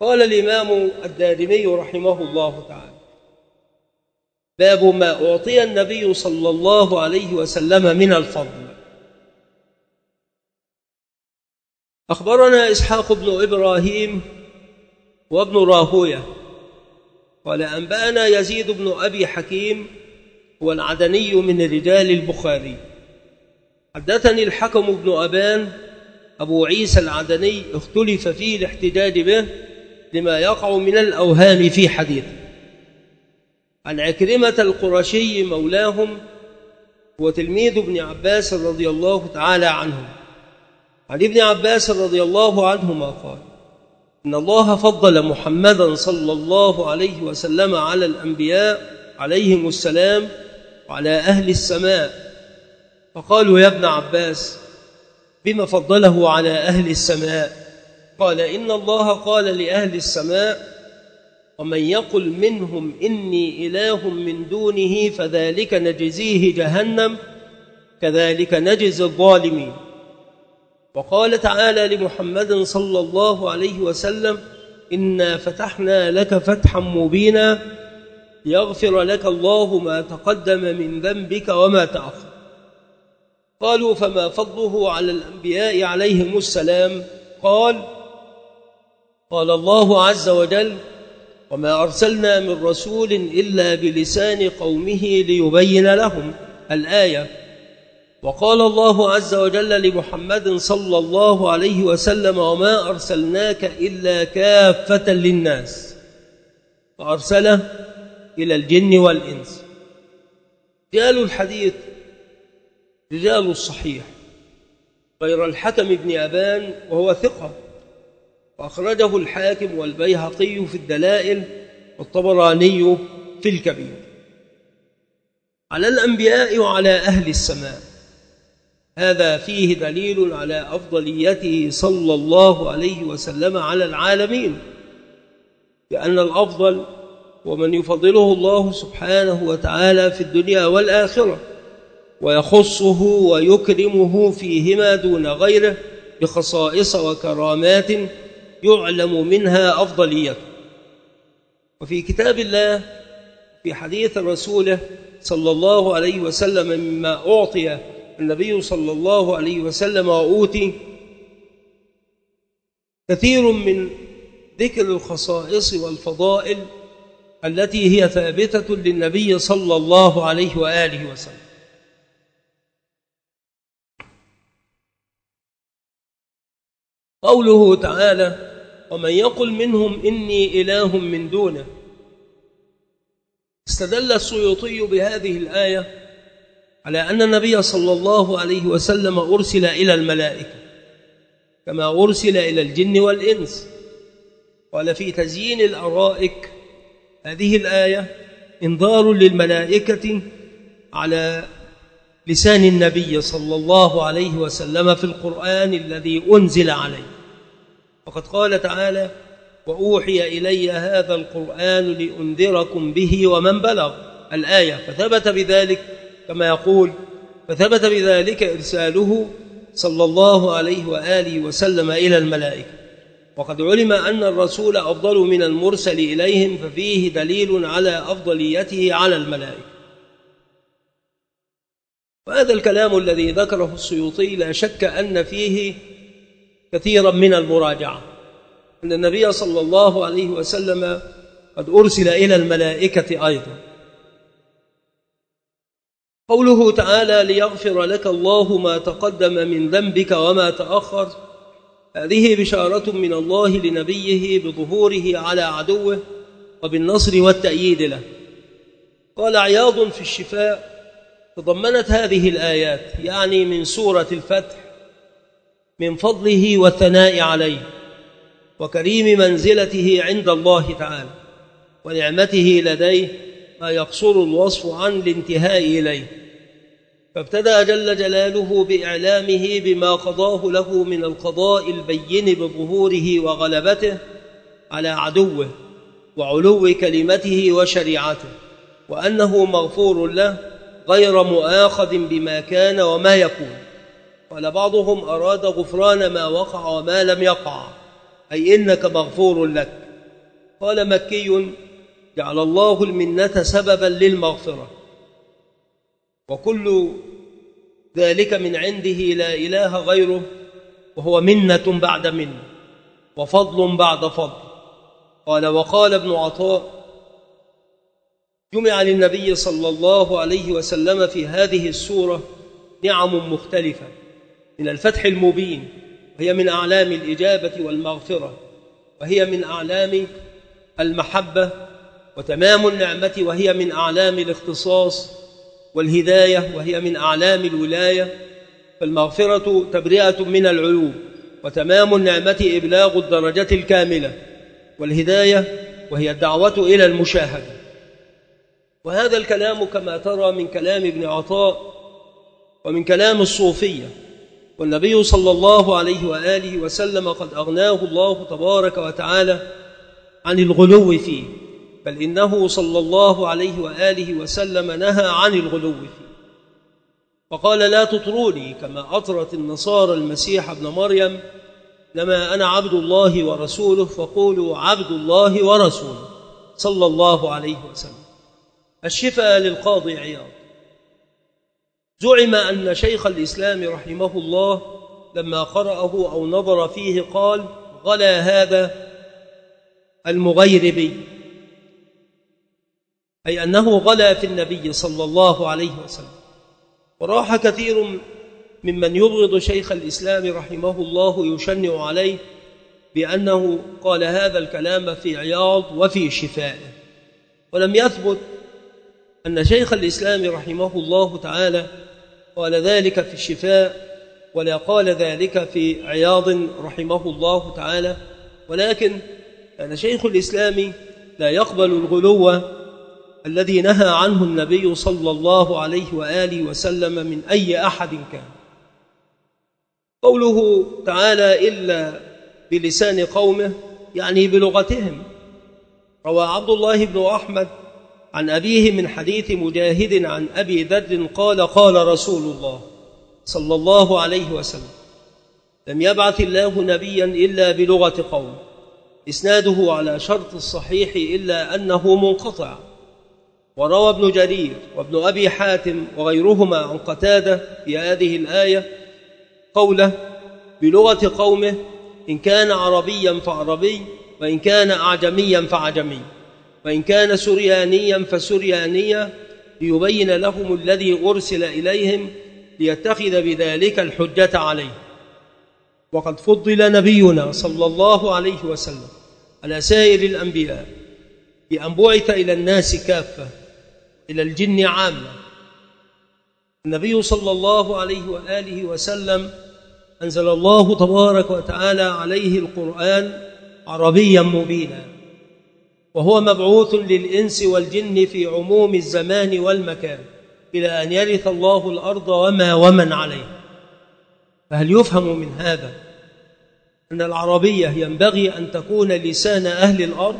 قال الإمام الدارمي رحمه الله تعالى: باب ما أعطي النبي صلى الله عليه وسلم من الفضل. أخبرنا إسحاق بن إبراهيم وابن راهوية قال أنبأنا يزيد بن أبي حكيم هو العدني من رجال البخاري. حدثني الحكم بن أبان أبو عيسى العدني اختلف فيه الاحتجاج به لما يقع من الأوهام في حديثه، عن عكرمة القرشي مولاهم وتلميذ ابن عباس رضي الله تعالى عنه، عن ابن عباس رضي الله عنهما قال: إن الله فضل محمدا صلى الله عليه وسلم على الأنبياء عليهم السلام وعلى أهل السماء. فقالوا: يا ابن عباس، بما فضله على أهل السماء؟ قال: إن الله قال لأهل السماء: ومن يقل منهم إني إله من دونه فذلك نجزيه جهنم كذلك نجزي الظالمين. وقال تعالى لمحمد صلى الله عليه وسلم: إنا فتحنا لك فتحا مبينا يغفر لك الله ما تقدم من ذنبك وما تأخر. قالوا: فما فضله على الأنبياء عليهم السلام؟ قال الله عز وجل: وما أرسلنا من رسول إلا بلسان قومه ليبين لهم، الآية. وقال الله عز وجل لمحمد صلى الله عليه وسلم: وما أرسلناك إلا كافة للناس، وأرسله إلى الجن والإنس. رجال الحديث رجال الصحيح غير الحكم بن أبان وهو ثقة، وأخرجه الحاكم والبيهقي في الدلائل والطبراني في الكبير. على الأنبياء وعلى أهل السماء، هذا فيه دليل على أفضليته صلى الله عليه وسلم على العالمين، لأن الأفضل ومن يفضله الله سبحانه وتعالى في الدنيا والآخرة، ويخصه ويكرمه فيهما دون غيره بخصائص وكرامات يعلم منها أفضليته. وفي كتاب الله في حديث رسوله صلى الله عليه وسلم مما أعطي النبي صلى الله عليه وسلم وأوتي كثير من ذكر الخصائص والفضائل التي هي ثابتة للنبي صلى الله عليه وآله وسلم. قوله تعالى: ومن يقل منهم إني إله من دونه. استدل السيوطي بهذه الآية على أن النبي صلى الله عليه وسلم أرسل إلى الملائكة كما أرسل إلى الجن والإنس. قال في تزيين الأرائك: هذه الآية إنذار للملائكة على لسان النبي صلى الله عليه وسلم في القرآن الذي أنزل عليه. وقد قال تعالى: وأوحي إلي هذا القرآن لأنذركم به ومن بلغ، الآية. فثبت بذلك كما يقول: فثبت بذلك إرساله صلى الله عليه وآله وسلم إلى الملائكة. وقد علم أن الرسول أفضل من المرسل إليهم، ففيه دليل على أفضليته على الملائكة. وهذا الكلام الذي ذكره السيوطي لا شك أن فيه كثيرا من المراجعة، أن النبي صلى الله عليه وسلم قد أرسل إلى الملائكة أيضا. قوله تعالى: ليغفر لك الله ما تقدم من ذنبك وما تأخر، هذه بشارة من الله لنبيه بظهوره على عدوه وبالنصر والتأييد له. قال عياض في الشفاء: تضمنت هذه الآيات يعني من سورة الفتح من فضله والثناء عليه وكريم منزلته عند الله تعالى ونعمته لديه ما يقصر الوصف عن الانتهاء إليه. فابتدأ جل جلاله بإعلامه بما قضاه له من القضاء البين بظهوره وغلبته على عدوه وعلو كلمته وشريعته، وأنه مغفور له غير مؤاخذ بما كان وما يكون. قال بعضهم: أراد غفران ما وقع وما لم يقع، أي إنك مغفور لك. قال مكي: جعل الله المنة سببا للمغفرة، وكل ذلك من عنده لا إله غيره، وهو منة بعد منة وفضل بعد فضل. قال: وقال ابن عطاء: جمع للنبي صلى الله عليه وسلم في هذه السورة نعم مختلفة من الفتح المبين، وهي من أعلام الإجابة والمغفرة، وهي من أعلام المحبة، وتمام النعمة وهي من أعلام الاختصاص، والهداية وهي من أعلام الولاية. فالمغفرة تبرئة من العيوب، وتمام النعمة إبلاغ الدرجة الكاملة، والهداية وهي الدعوة إلى المشاهدة. وهذا الكلام كما ترى من كلام ابن عطاء ومن كلام الصوفية، والنبي صلى الله عليه وآله وسلم قد أغناه الله تبارك وتعالى عن الغلو فيه، بل إنه صلى الله عليه وآله وسلم نهى عن الغلو فيه، فقال: لا تطروني كما أطرت النصارى المسيح ابن مريم، إنما أنا عبد الله ورسوله فقولوا عبد الله ورسوله، صلى الله عليه وسلم. الشفاء للقاضي عياض. زعم أن شيخ الإسلام رحمه الله لما قرأه أو نظر فيه قال: غلا هذا المغيربي، أي أنه غلا في النبي صلى الله عليه وسلم. وراح كثير ممن يبغض شيخ الإسلام رحمه الله يشنع عليه بأنه قال هذا الكلام في عياض وفي شفائه، ولم يثبت أن شيخ الإسلام رحمه الله تعالى قال ذلك في الشفاء، ولا قال ذلك في عياض رحمه الله تعالى، ولكن كان شيخ الإسلام لا يقبل الغلو الذي نهى عنه النبي صلى الله عليه وآله وسلم من أي أحد كان. قوله تعالى: إلا بلسان قومه، يعني بلغتهم. روى عبد الله بن أحمد عن أبيه من حديث مجاهد عن أبي ذر قال: قال رسول الله صلى الله عليه وسلم: لم يبعث الله نبيا إلا بلغة قوم. إسناده على شرط الصحيح إلا أنه منقطع. وروى ابن جرير وابن أبي حاتم وغيرهما عن قتادة في هذه الآية قوله: بلغة قومه، إن كان عربيا فعربي، وإن كان أعجميا فعجمي، وإن كان سريانيا فسريانيا، ليبين لهم الذي أرسل إليهم ليتخذ بذلك الحجة عليه. وقد فضل نبينا صلى الله عليه وسلم على سائر الأنبياء بأن بعث إلى الناس كافة، إلى الجن عامة. النبي صلى الله عليه وآله وسلم أنزل الله تبارك وتعالى عليه القرآن عربيا مبينا، وهو مبعوث للإنس والجن في عموم الزمان والمكان إلى أن يرث الله الأرض ومن عليه. فهل يفهم من هذا أن العربية ينبغي أن تكون لسان أهل الأرض،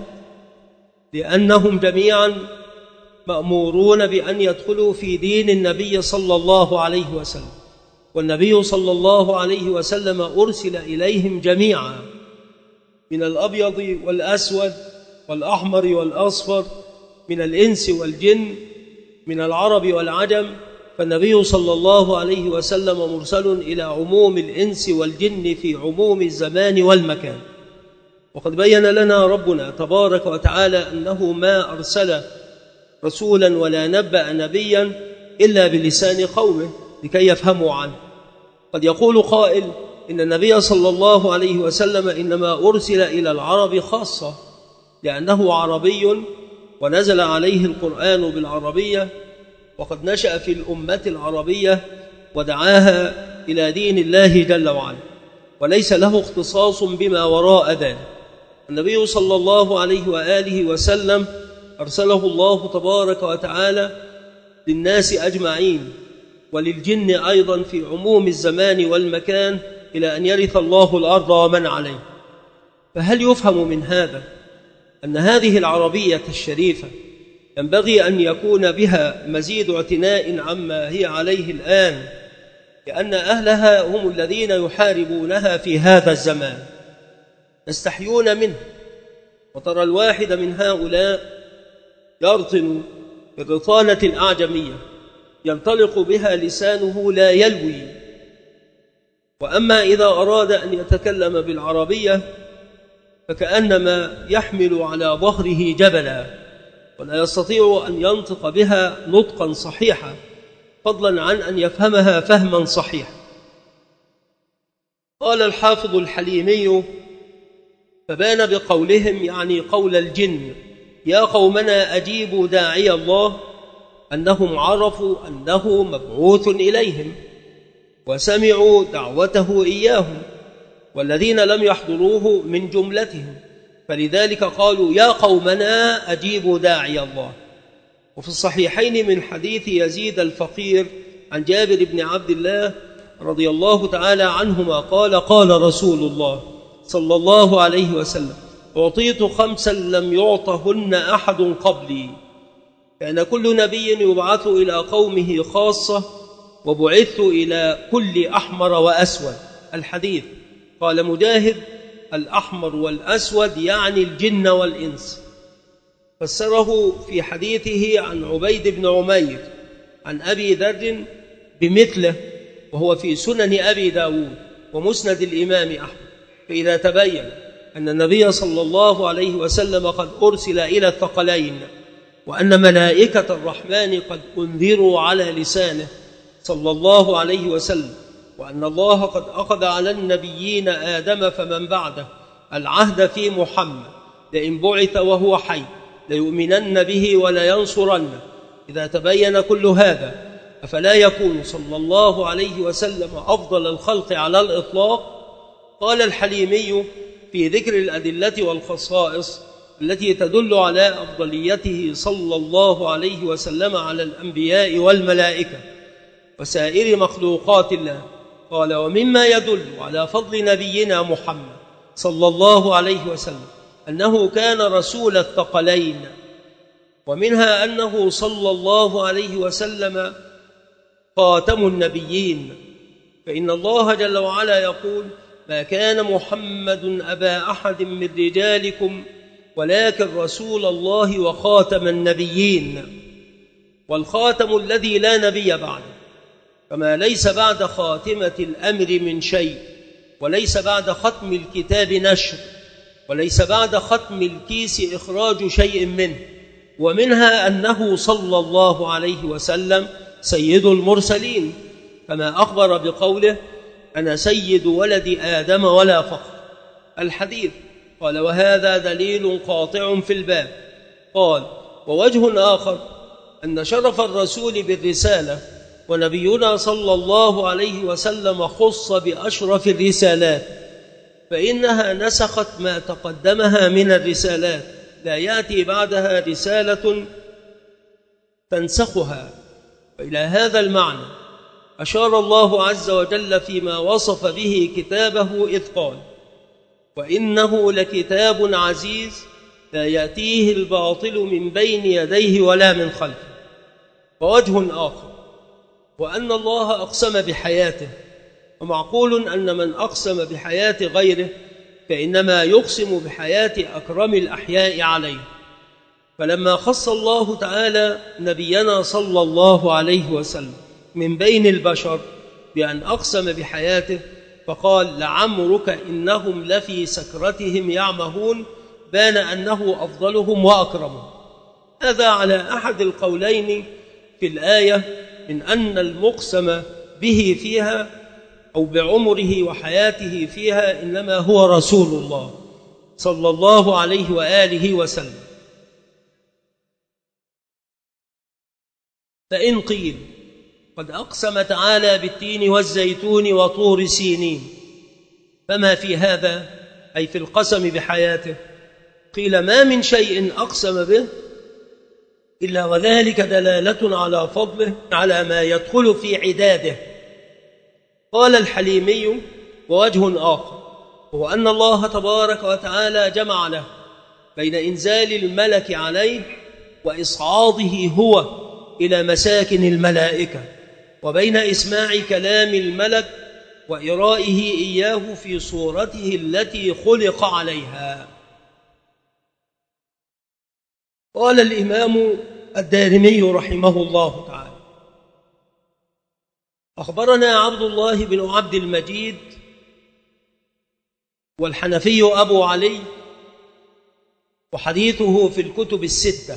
لأنهم جميعا مأمورون بأن يدخلوا في دين النبي صلى الله عليه وسلم، والنبي صلى الله عليه وسلم أرسل إليهم جميعا، من الأبيض والأسود والأحمر والأصفر، من الإنس والجن، من العرب والعجم. فالنبي صلى الله عليه وسلم مرسل إلى عموم الإنس والجن في عموم الزمان والمكان. وقد بين لنا ربنا تبارك وتعالى أنه ما أرسل رسولا ولا نبأ نبيا إلا بلسان قومه لكي يفهموا عنه. قد يقول قائل إن النبي صلى الله عليه وسلم إنما أرسل إلى العرب خاصة لأنه عربي ونزل عليه القرآن بالعربية، وقد نشأ في الأمة العربية ودعاها إلى دين الله جل وعلا، وليس له اختصاص بما وراء ذلك. النبي صلى الله عليه وآله وسلم أرسله الله تبارك وتعالى للناس أجمعين وللجن أيضا في عموم الزمان والمكان إلى أن يرث الله الأرض ومن عليه. فهل يفهم من هذا أن هذه العربية الشريفة ينبغي أن يكون بها مزيد اعتناء عما هي عليه الآن، لأن أهلها هم الذين يحاربونها في هذا الزمان، يستحيون منه وترى الواحد من هؤلاء يرطن بالرطانة الأعجمية ينطلق بها لسانه لا يلوي، وأما إذا أراد أن يتكلم بالعربية فكأنما يحمل على ظهره جبلا، ولا يستطيع أن ينطق بها نطقا صحيحا، فضلا عن أن يفهمها فهما صحيحا. قال الحافظ الحليمي: فبان بقولهم، يعني قول الجن، يا قومنا أجيبوا داعي الله، أنهم عرفوا أنه مبعوث إليهم وسمعوا دعوته إياهم، والذين لم يحضروه من جملتهم، فلذلك قالوا يا قومنا أجيبوا داعي الله. وفي الصحيحين من حديث يزيد الفقير عن جابر بن عبد الله رضي الله تعالى عنهما قال: قال رسول الله صلى الله عليه وسلم: أعطيت 5 لم يعطهن أحد قبلي، كان كل نبي يبعث إلى قومه خاصة، وبعثت إلى كل أحمر وأسود. الحديث. قال مجاهد: الأحمر والأسود يعني الجن والإنس. فسره في حديثه عن عبيد بن عمير عن أبي ذر بمثله، وهو في سنن أبي داود ومسند الإمام أحمد. فإذا تبين أن النبي صلى الله عليه وسلم قد أرسل إلى الثقلين، وأن ملائكة الرحمن قد أنذروا على لسانه صلى الله عليه وسلم، وأن الله قد أخذ على النبيين آدم فمن بعده العهد في محمد لئن بعث وهو حي ليؤمنن به ولينصرنه، إذا تبين كل هذا أفلا يكون صلى الله عليه وسلم أفضل الخلق على الإطلاق؟ قال الحليمي في ذكر الأدلة والخصائص التي تدل على أفضليته صلى الله عليه وسلم على الأنبياء والملائكة وسائر مخلوقات الله، قال: ومما يدل على فضل نبينا محمد صلى الله عليه وسلم أنه كان رسول الثقلين، ومنها أنه صلى الله عليه وسلم خاتم النبيين، فإن الله جل وعلا يقول: ما كان محمد أبا أحد من رجالكم ولكن رسول الله وخاتم النبيين، والخاتم الذي لا نبي بعده، كما ليس بعد خاتمة الأمر من شيء، وليس بعد ختم الكتاب نشر، وليس بعد ختم الكيس إخراج شيء منه. ومنها أنه صلى الله عليه وسلم سيد المرسلين، كما أخبر بقوله: أنا سيد ولد آدم ولا فخر. الحديث. قال: وهذا دليل قاطع في الباب. قال: ووجه آخر أن شرف الرسول بالرسالة، ونبينا صلى الله عليه وسلم خص بأشرف الرسالات، فإنها نسخت ما تقدمها من الرسالات، لا يأتي بعدها رسالة تنسخها. وإلى هذا المعنى أشار الله عز وجل فيما وصف به كتابه إذ قال: وإنه لكتاب عزيز لا يأتيه الباطل من بين يديه ولا من خلفه. ووجه آخر وأن الله أقسم بحياته، ومعقول أن من أقسم بحياة غيره فإنما يقسم بحياة أكرم الأحياء عليه. فلما خص الله تعالى نبينا صلى الله عليه وسلم من بين البشر بأن أقسم بحياته فقال: لعمرك إنهم لفي سكرتهم يعمهون، بان أنه أفضلهم وأكرمهم. هذا على أحد القولين في الآية من أن المقسم به فيها أو بعمره وحياته فيها إنما هو رسول الله صلى الله عليه وآله وسلم. فإن قيل قد أقسم تعالى بالتين والزيتون وطور سينين، فما في هذا؟ أي في القسم بحياته. قيل: ما من شيء أقسم به إلا وذلك دلالة على فضله على ما يدخل في عداده. قال الحليمي: ووجه آخر هو أن الله تبارك وتعالى جمع له بين إنزال الملك عليه وإصعاده هو إلى مساكن الملائكة، وبين إسماع كلام الملك وإرائه إياه في صورته التي خلق عليها. قال الإمام الدارمي رحمه الله تعالى: أخبرنا عبد الله بن عبد المجيد والحنفي أبو علي، وحديثه في الكتب الستة.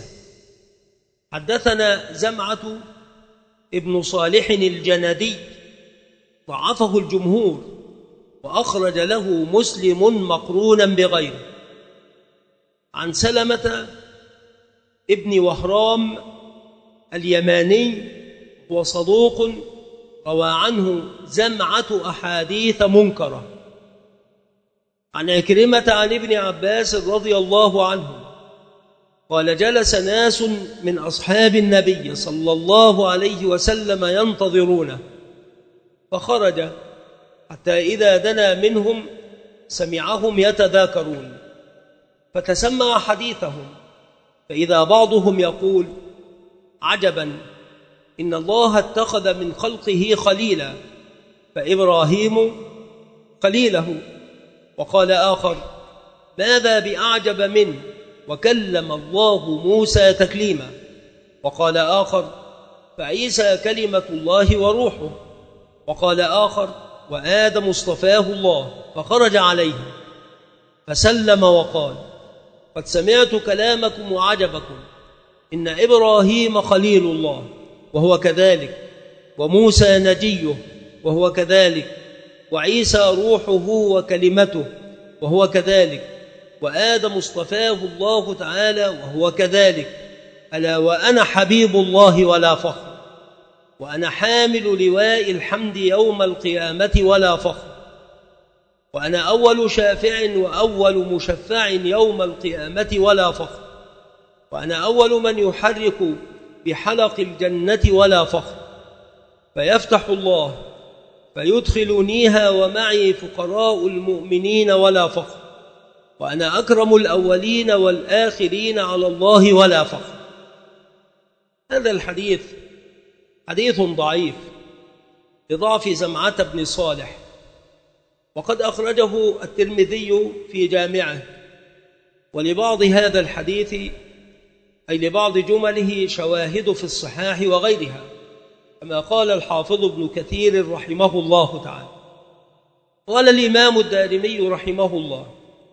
حدثنا زمعة ابن صالح الجندي، ضعفه الجمهور، وأخرج له مسلم مقرونا بغيره. عن سلمة ابن وهرام اليماني، وصدوق، روى عنه زمعة أحاديث منكرة. عن عكرمة عن ابن عباس رضي الله عنه قال: جلس ناس من أصحاب النبي صلى الله عليه وسلم ينتظرونه، فخرج حتى إذا دنا منهم سمعهم يتذاكرون، فتسمع حديثهم، فإذا بعضهم يقول: عجبا، إن الله اتخذ من خلقه خليلا، فإبراهيم خليله. وقال آخر: ماذا بأعجب منه، وكلم الله موسى تكليما. وقال آخر: فعيسى كلمة الله وروحه. وقال آخر: وآدم اصطفاه الله فخرج عليه فسلم وقال: قد سمعت كلامكم وعجبكم، إن إبراهيم خليل الله وهو كذلك، وموسى نجيه وهو كذلك، وعيسى روحه وكلمته وهو كذلك، وآدم اصطفاه الله تعالى وهو كذلك. ألا وأنا حبيب الله ولا فخر، وأنا حامل لواء الحمد يوم القيامة ولا فخر، وأنا أول شافع وأول مشفع يوم القيامة ولا فخر، وأنا أول من يحرك بحلق الجنة ولا فخر. فيفتح الله فيدخلنيها ومعي فقراء المؤمنين ولا فخر، وأنا أكرم الأولين والآخرين على الله ولا فخر. هذا الحديث حديث ضعيف لضعف زمعة بن صالح، وقد أخرجه الترمذي في جامعه. ولبعض هذا الحديث أي لبعض جمله شواهد في الصحاح وغيرها، كما قال الحافظ ابن كثير رحمه الله تعالى. قال الإمام الدارمي رحمه الله: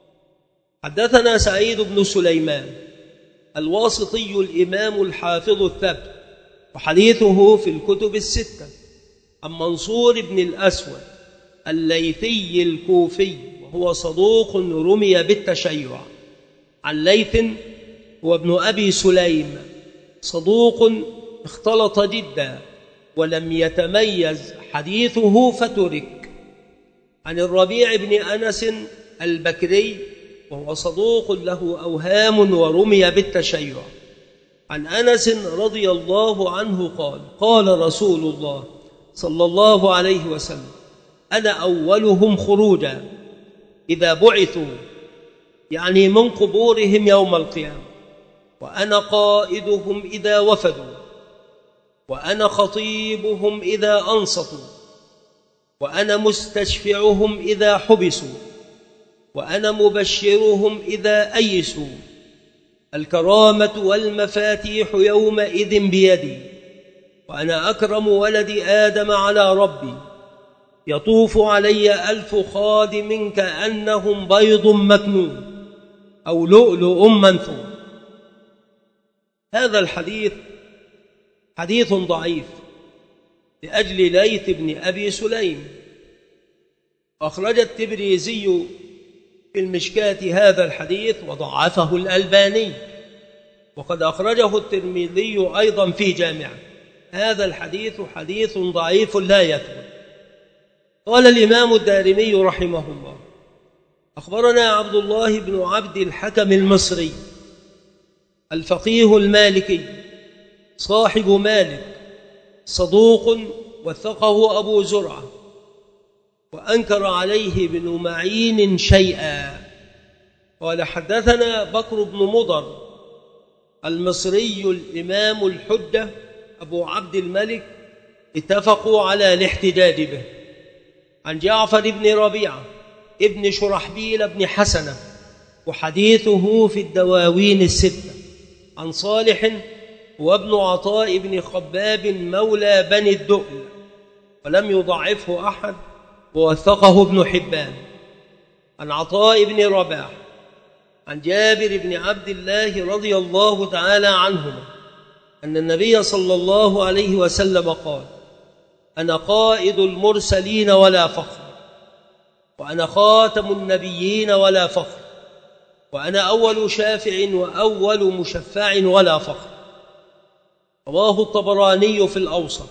حدثنا سعيد بن سليمان الواسطي الإمام الحافظ الثبت، وحديثه في الكتب الستة. عن منصور بن الأسود الليثي الكوفي، وهو صدوق رمي بالتشيع. عن ليث هو ابن أبي سليم، صدوق اختلط جدا ولم يتميز حديثه فترك. عن الربيع بن أنس البكري، وهو صدوق له أوهام ورمي بالتشيع. عن أنس رضي الله عنه قال: قال رسول الله صلى الله عليه وسلم: أنا أولهم خروجا إذا بعثوا، يعني من قبورهم يوم القيامة، وأنا قائدهم إذا وفدوا، وأنا خطيبهم إذا أنصتوا، وأنا مستشفعهم إذا حبسوا، وأنا مبشرهم إذا أيسوا. الكرامة والمفاتيح يومئذ بيدي، وأنا أكرم ولد آدم على ربي، يطوف علي 1000 خادم كأنهم بيض مكنون أو لؤلؤ منثور. هذا الحديث حديث ضعيف لأجل ليث بن أبي سليم. أخرج التبريزي في المشكاة هذا الحديث وضعفه الألباني، وقد أخرجه الترمذي أيضا في جامعه. هذا الحديث حديث ضعيف لا يثبت. قال الإمام الدارمي رحمه الله: أخبرنا عبد الله بن عبد الحكم المصري الفقيه المالكي صاحب مالك، صدوق وثقه أبو زرعة، وأنكر عليه بن معين شيئا. قال: حدثنا بكر بن مضر المصري الإمام الحجة أبو عبد الملك، اتفقوا على الاحتجاج به. عن جعفر بن ربيعة ابن شرحبيل بن حسنة، وحديثه في الدواوين الستة. عن صالح وابن عطاء بن خباب مولى بني الدؤل، ولم يضعفه أحد، ووثقه ابن حبان. عن عطاء بن رباح عن جابر بن عبد الله رضي الله تعالى عنهما أن النبي صلى الله عليه وسلم قال: أنا قائد المرسلين ولا فخر، وأنا خاتم النبيين ولا فخر، وأنا أول شافع وأول مشفع ولا فخر. رواه الطبراني في الأوسط،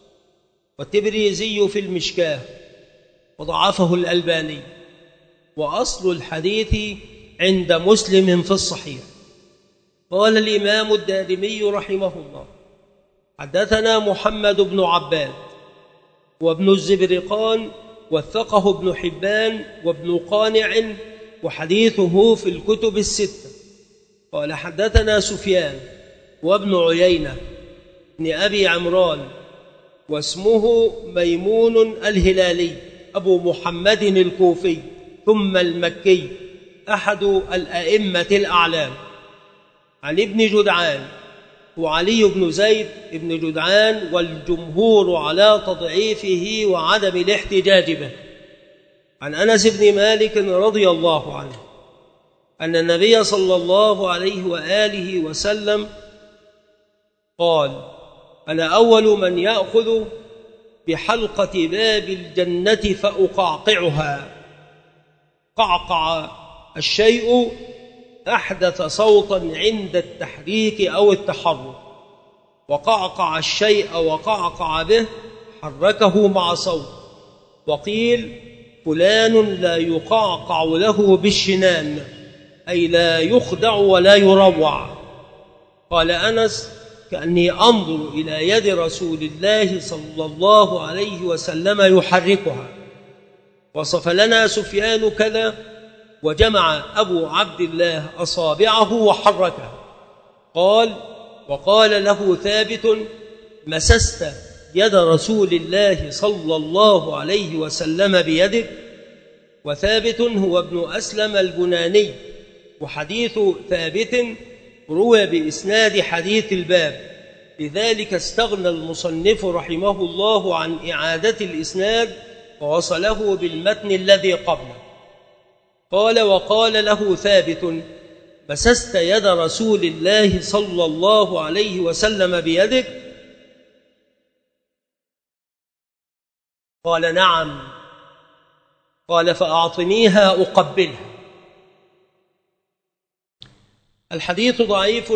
والتبريزي في المشكاة، وضعفه الألباني، وأصل الحديث عند مسلم في الصحيح. قال الإمام الدارمي رحمه الله: حدثنا محمد بن عباد وابن الزبرقان، وثقه ابن حبان وابن قانع، وحديثه في الكتب الستة. قال حدثنا سفيان وابن عيينة بن أبي عمران، واسمه ميمون الهلالي أبو محمد الكوفي ثم المكي، أحد الأئمة الأعلام، عن ابن جدعان وعلي بن زيد بن جدعان، والجمهور على تضعيفه وعدم الاحتجاج به. عن أنس بن مالك رضي الله عنه أن النبي صلى الله عليه وآله وسلم قال: أنا أول من يأخذ بحلقة باب الجنة فأقعقعها. قعقع الشيء أحدث صوتا عند التحريك أو التحرك، وقعقع الشيء وقعقع به حركه مع صوت. وقيل: فلان لا يقعقع له بالشنان، أي لا يخدع ولا يروع. قال أنس: كأني أنظر إلى يد رسول الله صلى الله عليه وسلم يحركها. وصف لنا سفيان كذا، وجمع أبو عبد الله أصابعه وحركها. قال: وقال له ثابت: مسست يد رسول الله صلى الله عليه وسلم بيدك. وثابت هو ابن أسلم البناني، وحديث ثابت روى بإسناد حديث الباب، لذلك استغنى المصنف رحمه الله عن إعادة الإسناد ووصله بالمتن الذي قبله. قال: وقال له ثابت: مسست يد رسول الله صلى الله عليه وسلم بيدك؟ قال: نعم. قال: فأعطنيها أقبلها. الحديث ضعيف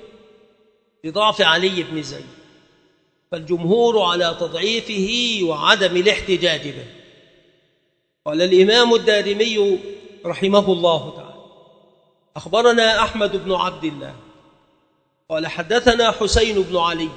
لضعف علي بن زيد، فالجمهور على تضعيفه وعدم الاحتجاج به. قال الإمام الدارمي رحمه الله تعالى: أخبرنا أحمد بن عبد الله قال حدثنا حسين بن علي.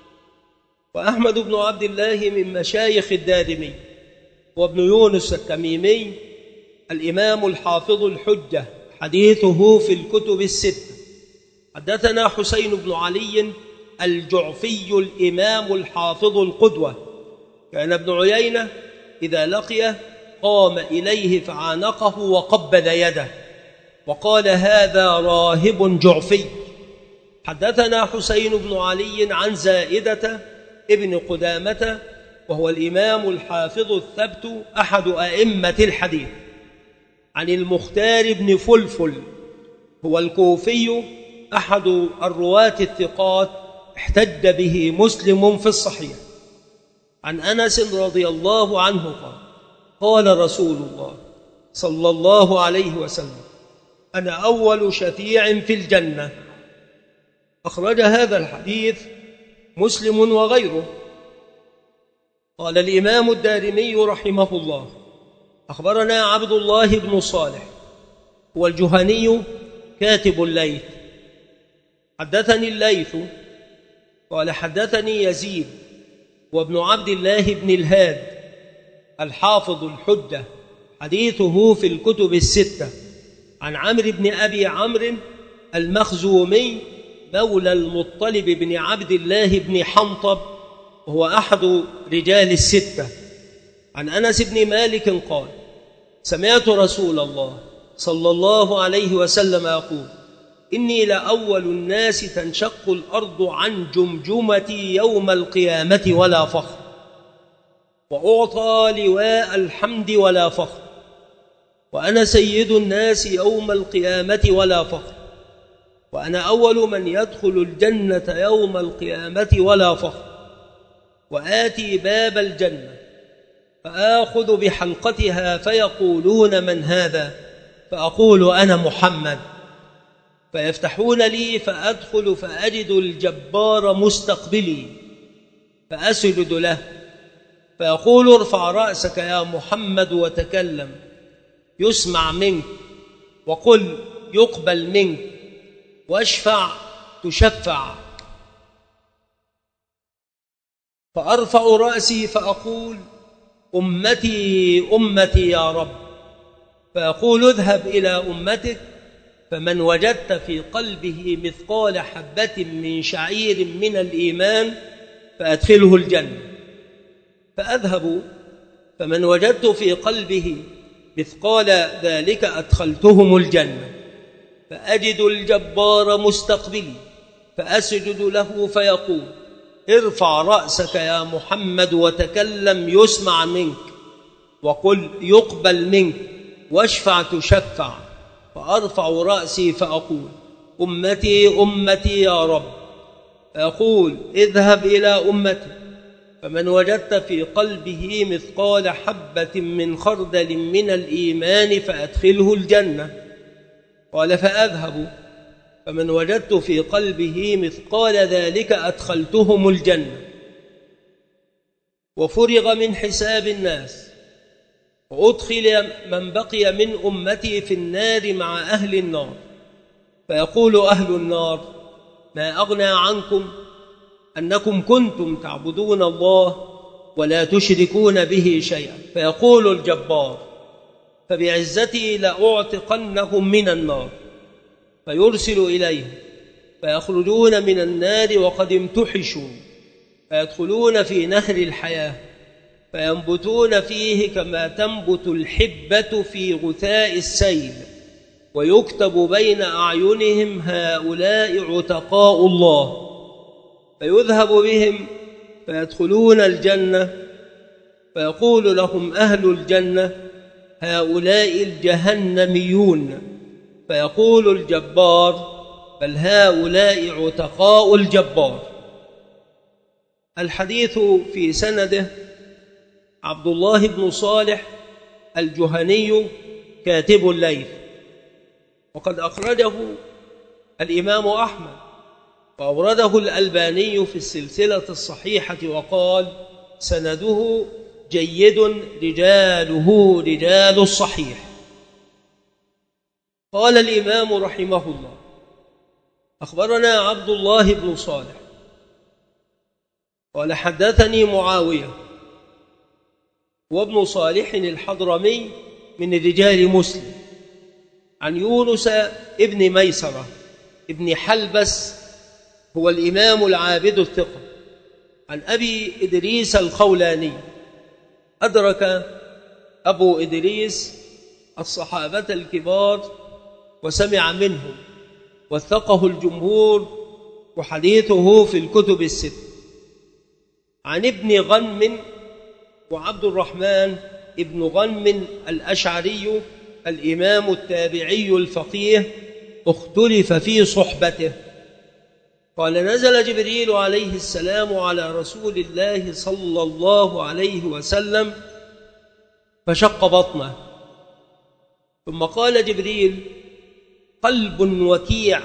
وأحمد بن عبد الله من مشايخ الدارمي، وابن يونس التميمي الإمام الحافظ الحجة، حديثه في الكتب الستة. حدثنا حسين بن علي الجعفي الإمام الحافظ القدوة، كان ابن عيينة إذا لقيه قام إليه فعانقه وقبل يده وقال: هذا راهب جعفي. حدثنا حسين بن علي عن زائدة ابن قدامة، وهو الإمام الحافظ الثبت أحد أئمة الحديث، عن المختار بن فلفل، هو الكوفي أحد الرواة الثقات، احتج به مسلم في الصحيح. عن أنس رضي الله عنه قال: قال رسول الله صلى الله عليه وسلم: أنا أول شفيع في الجنة. أخرج هذا الحديث مسلم وغيره. قال الإمام الدارمي رحمه الله: أخبرنا عبد الله بن صالح والجهني كاتب الليث. حدثني الليث قال حدثني يزيد وابن عبد الله بن الهاد الحافظ الحجة، حديثه في الكتب الستة، عن عمرو بن أبي عمرو المخزومي مولى المطلب بن عبد الله بن حنطب، وهو أحد رجال الستة. عن أنس بن مالك قال: سمعت رسول الله صلى الله عليه وسلم يقول: إني لأول الناس تنشق الأرض عن جمجمتي يوم القيامة ولا فخر، وأعطى لواء الحمد ولا فخر، وأنا سيد الناس يوم القيامة ولا فخر، وأنا أول من يدخل الجنة يوم القيامة ولا فخر، وآتي باب الجنة فآخذ بحلقتها فيقولون من هذا؟ فأقول أنا محمد، فيفتحون لي فأدخل فأجد الجبار مستقبلي فأسجد له، فيقول ارفع رأسك يا محمد وتكلم يسمع منك، وقل يقبل منك، واشفع تشفع. فأرفع رأسي فأقول أمتي أمتي يا رب، فيقول اذهب إلى أمتك فمن وجدت في قلبه مثقال حبة من شعير من الإيمان فأدخله الجنة. فأذهب فمن وجدت في قلبه مثقال ذلك أدخلتهم الجنة، فأجد الجبار مستقبلي فأسجد له فيقول ارفع رأسك يا محمد وتكلم يسمع منك، وقل يقبل منك، واشفع تشفع. فأرفع رأسي فأقول أمتي أمتي يا رب، فيقول اذهب إلى أمتي فمن وجدت في قلبه مثقال حبة من خردل من الإيمان فأدخله الجنة. قال فأذهب فمن وجدت في قلبه مثقال ذلك أدخلتهم الجنة. وفرغ من حساب الناس وأدخل من بقي من أمتي في النار مع أهل النار، فيقول أهل النار ما أغنى عنكم أنكم كنتم تعبدون الله ولا تشركون به شيئا. فيقول الجبار فبعزتي لأعتقنهم من النار، فيرسل إليهم فيخرجون من النار وقد امتحشوا، فيدخلون في نهر الحياة فينبتون فيه كما تنبت الحبة في غثاء السيل، ويكتب بين أعينهم هؤلاء عتقاء الله، فيذهب بهم فيدخلون الجنة، فيقول لهم أهل الجنة هؤلاء الجهنميون، فيقول الجبار بل هؤلاء عتقاء الجبار. الحديث في سنده عبد الله بن صالح الجهني كاتب الليث، وقد أخرجه الإمام أحمد وأورده الألباني في السلسلة الصحيحة وقال سنده جيد رجاله رجال الصحيح. قال الإمام رحمه الله أخبرنا عبد الله بن صالح قال حدثني معاوية وابن صالح الحضرمي من رجال مسلم عن يونس ابن ميسرة ابن حلبس هو الإمام العابد الثقة عن أبي إدريس الخولاني. أدرك أبو إدريس الصحابة الكبار وسمع منهم وثقه الجمهور، وحديثه في الكتب الست. عن ابن غنم وعبد الرحمن ابن غنم الأشعري الإمام التابعي الفقيه اختلف في صحبته. قال نزل جبريل عليه السلام على رسول الله صلى الله عليه وسلم فشق بطنه، ثم قال جبريل قلب وكيع،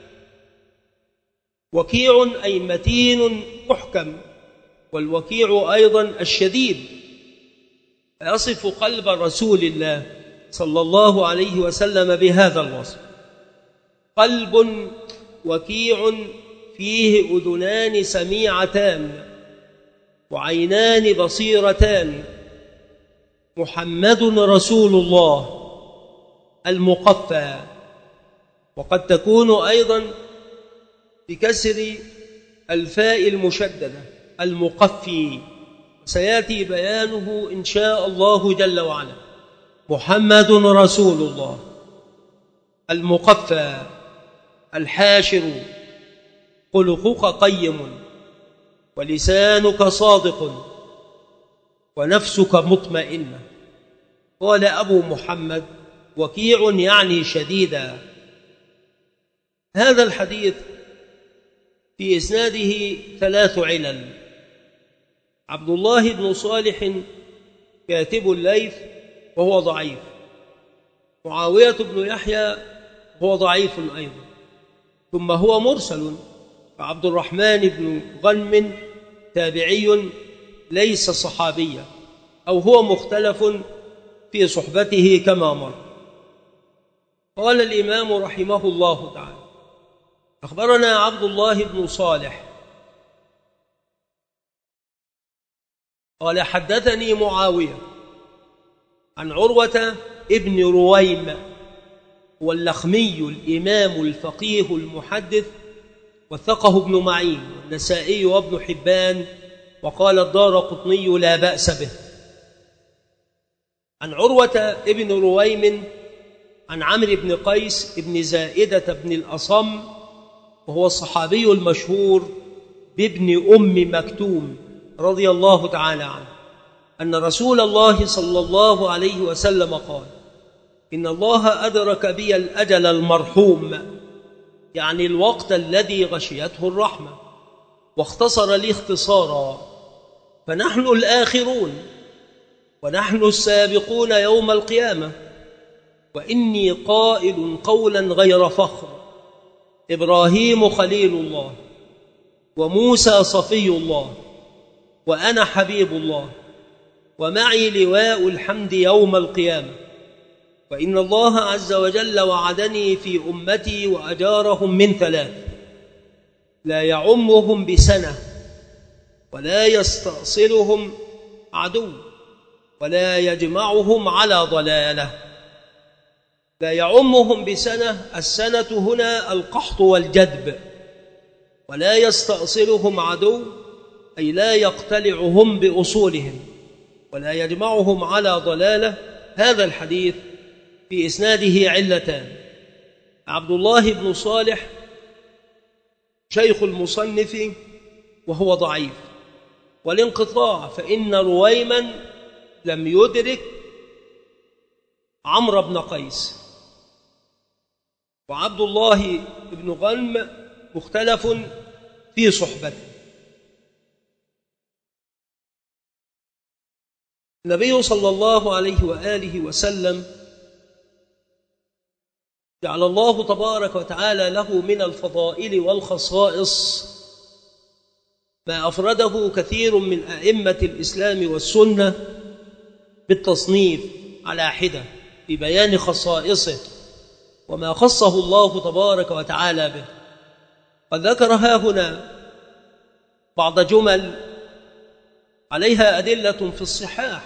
وكيع أي متين محكم، والوكيع أيضا الشديد، يصف قلب رسول الله صلى الله عليه وسلم بهذا الوصف: قلب وكيع فيه أذنان سميعتان وعينان بصيرتان، محمد رسول الله المقفى. وقد تكون أيضا بكسر الفاء المشددة المقفي، سيأتي بيانه إن شاء الله جل وعلا. محمد رسول الله المقفى الحاشر: خلقك قيم، ولسانك صادق، ونفسك مطمئنة. قال أبو محمد: وكيع يعني شديدا. هذا الحديث في إسناده 3 علل. عبد الله بن صالح كاتب الليث وهو ضعيف، معاوية بن يحيى هو ضعيف أيضا، ثم هو مرسل، فعبد الرحمن بن غنم تابعي ليس صحابيا، أو هو مختلف في صحبته كما مر. قال الإمام رحمه الله تعالى: أخبرنا عبد الله بن صالح قال: حدثني معاوية عن عروة ابن رويم، واللخمي الإمام الفقيه المحدث، وثقه ابن معين والنسائي وابن حبان، وقال الدارقطني لا بأس به. عن عروة ابن رويم عن عمرو بن قيس بن زائدة بن الأصم، وهو الصحابي المشهور بابن أم مكتوم رضي الله تعالى عنه، أن رسول الله صلى الله عليه وسلم قال: إن الله أدرك بي الأجل المرحوم، يعني الوقت الذي غشيته الرحمة، واختصر لي اختصارا، فنحن الآخرون ونحن السابقون يوم القيامة، وإني قائل قولا غير فخر: إبراهيم خليل الله، وموسى صفي الله، وأنا حبيب الله، ومعي لواء الحمد يوم القيامة. وإن الله عز وجل وعدني في أمتي وأجارهم من 3: لا يعمهم بسنة، ولا يستأصلهم عدو، ولا يجمعهم على ضلالة. لا يعمهم بسنة، السنة هنا القحط والجدب، ولا يستأصلهم عدو أي لا يقتلعهم بأصولهم، ولا يجمعهم على ضلالة. هذا الحديث في إسناده علتان: عبد الله بن صالح شيخ المصنف وهو ضعيف، والانقطاع فإن رويما لم يدرك عمرو بن قيس، وعبد الله بن غنم مختلف في صحبته. النبي صلى الله عليه وآله وسلم جعل الله تبارك وتعالى له من الفضائل والخصائص ما أفرده كثير من أئمة الإسلام والسنة بالتصنيف على حدة في بيان خصائصه وما خصه الله تبارك وتعالى به. قد ذكرها هنا بعض جمل عليها أدلة في الصحاح،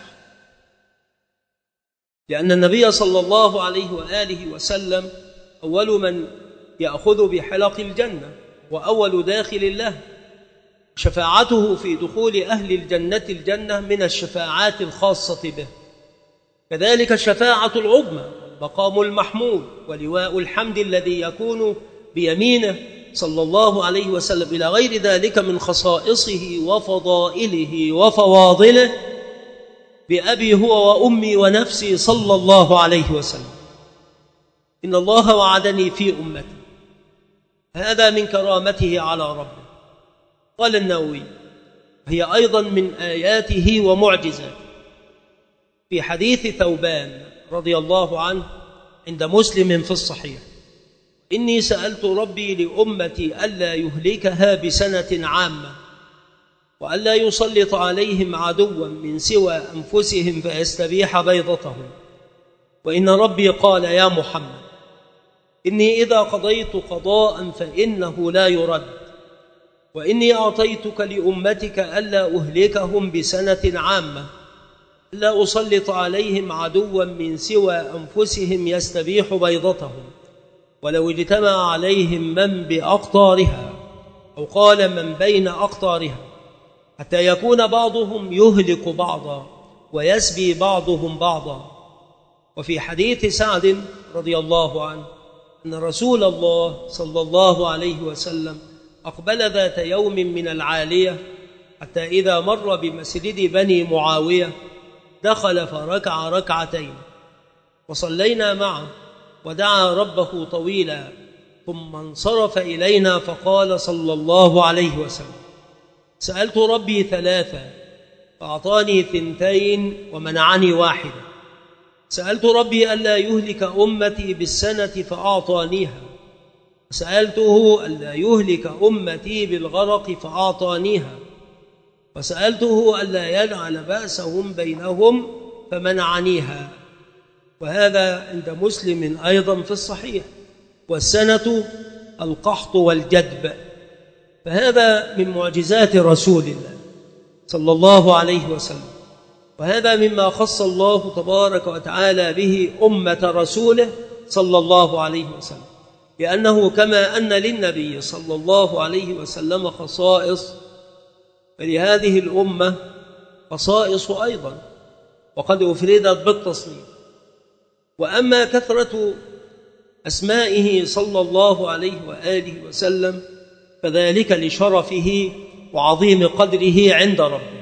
لأن النبي صلى الله عليه وآله وسلم أول من يأخذ بحلق الجنة وأول داخل له، شفاعته في دخول أهل الجنة من الشفاعات الخاصة به. كذلك الشفاعة العظمى، المقام المحمود، ولواء الحمد الذي يكون بيمينه صلى الله عليه وسلم، إلى غير ذلك من خصائصه وفضائله وفواضله، بأبي هو وأمي ونفسي صلى الله عليه وسلم. إن الله وعدني في أمتي، هذا من كرامته على ربه. قال النووي: هي أيضا من آياته ومعجزاته. في حديث ثوبان رضي الله عنه عند مسلم في الصحيح: إني سألت ربي لأمتي ألا يهلكها بسنة عامة، وألا يسلط عليهم عدوا من سوى أنفسهم فيستبيح بيضتهم. وإن ربي قال: يا محمد، إني إذا قضيت قضاء فإنه لا يرد، وإني أعطيتك لأمتك ألا أهلكهم بسنة عامة، لا أسلط عليهم عدوا من سوى أنفسهم يستبيح بيضتهم، ولو اجتمع عليهم من بأقطارها، أو قال من بين أقطارها، حتى يكون بعضهم يهلك بعضا ويسبي بعضهم بعضا. وفي حديث سعد رضي الله عنه أن رسول الله صلى الله عليه وسلم أقبل ذات يوم من العالية حتى إذا مر بمسجد بني معاوية دخل فركع ركعتين، وصلينا معه ودعا ربه طويلا، ثم انصرف إلينا فقال صلى الله عليه وسلم: سألت ربي ثلاثة فأعطاني 2 ومنعني 1. سألت ربي ألا يهلك أمتي بالسنة فأعطانيها، وسألته ألا يهلك أمتي بالغرق فأعطانيها، وسألته ألا يجعل بأسهم بينهم فمنعنيها. وهذا عند مسلم أيضا في الصحيح. والسنة القحط والجدب. فهذا من معجزات رسول الله صلى الله عليه وسلم، وهذا مما خص الله تبارك وتعالى به أمة رسوله صلى الله عليه وسلم، لأنه كما أن للنبي صلى الله عليه وسلم خصائص، فلهذه الأمة خصائص أيضا وقد أفردت بالتصنيف. وأما كثرة أسمائه صلى الله عليه وآله وسلم فذلك لشرفه وعظيم قدره عند ربه.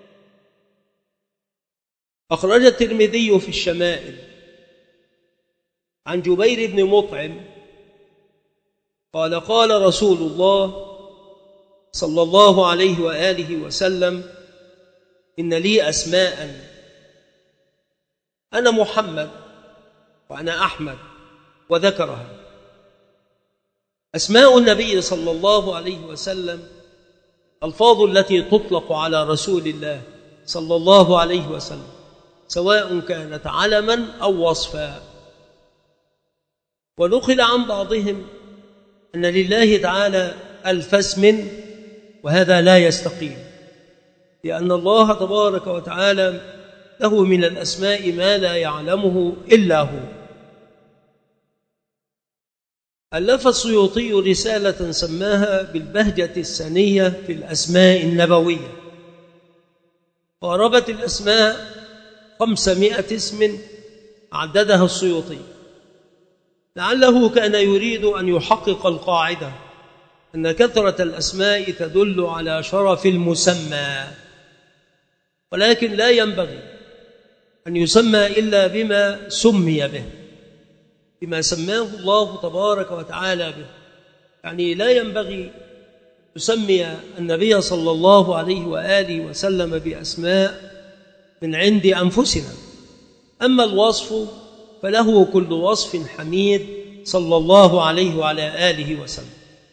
أخرج الترمذي في الشمائل عن جبير بن مطعم قال: قال رسول الله صلى الله عليه وآله وسلم: إن لي أسماء، أنا محمد وأنا أحمد، وذكرها. أسماء النبي صلى الله عليه وسلم الفاظ التي تطلق على رسول الله صلى الله عليه وسلم، سواء كانت علما أو وصفا. ونقل عن بعضهم أن لله تعالى 1000 اسم، وهذا لا يستقيم، لأن الله تبارك وتعالى له من الأسماء ما لا يعلمه إلا هو. ألف السيوطي رسالة سماها بالبهجة السنية في الأسماء النبوية، قاربت الأسماء 500 اسم عددها السيوطي، لعله كان يريد أن يحقق القاعدة أن كثرة الأسماء تدل على شرف المسمى، ولكن لا ينبغي أن يسمى إلا بما سمي به، بما سماه الله تبارك وتعالى به. يعني لا ينبغي تسمي النبي صلى الله عليه وآله وسلم بأسماء من عند أنفسنا. أما الوصف فله كل وصف حميد صلى الله عليه وعلى آله وسلم.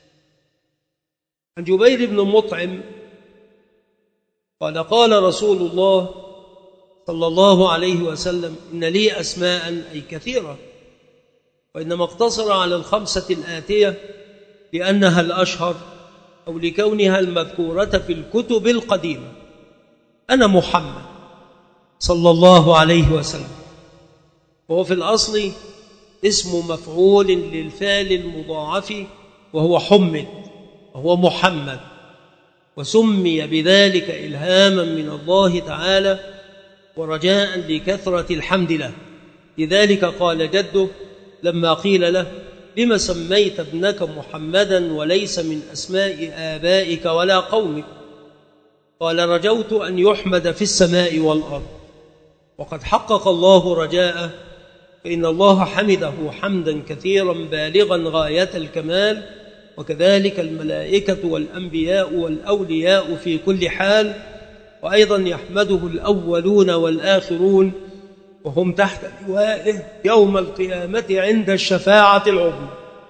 عن جبير بن مطعم قال: قال رسول الله صلى الله عليه وسلم: إن لي أسماء، أي كثيرة، وإنما اقتصر على 5 الآتية لأنها الأشهر أو لكونها المذكورة في الكتب القديمة. أنا محمد صلى الله عليه وسلم، وهو في الأصل اسم مفعول للفعل المضاعف، وهو حمد، وهو محمد، وسمي بذلك إلهاما من الله تعالى ورجاء لكثرة الحمد له. لذلك قال جده لما قيل له: لما سميت ابنك محمدا وليس من أسماء آبائك ولا قومك؟ قال: رجوت أن يحمد في السماء والأرض. وقد حقق الله رجاءه، فإن الله حمده حمدا كثيرا بالغا غاية الكمال، وكذلك الملائكة والأنبياء والأولياء في كل حال، وأيضا يحمده الأولون والآخرون وهم تحت لوائه يوم القيامة عند الشفاعة العظمى.